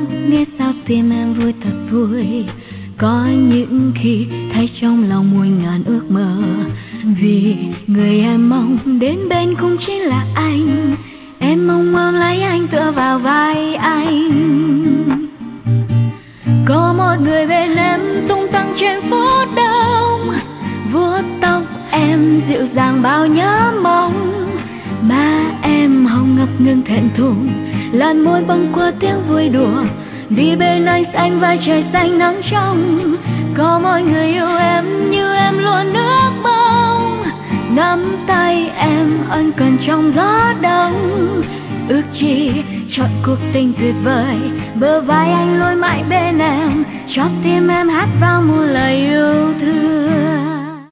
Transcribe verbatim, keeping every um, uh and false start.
nghe sao tim em vui thật vui. Có những khi thấy trong lòng muôn ngàn ước mơ, vì người em mong đến bên cũng chính là anh. Em mong ôm lấy anh tựa vào vai anh. Có một người bên em tung tăng trên phố đông, vuốt tóc em dịu dàng bao nhớ mong. Má em hồng ngập ngừng thẹn thùng, làn môi bâng quơ tiếng vui đùa. Vì bên anh xanh vai trời xanh nắng trong. Có một người yêu em như em luôn ước mong, nắm tay em ân cần trong gió đông. Ước chi chọn cuộc tình tuyệt vời, bờ vai anh luôn mãi bên em, cho tim em hát vang một lời yêu thương.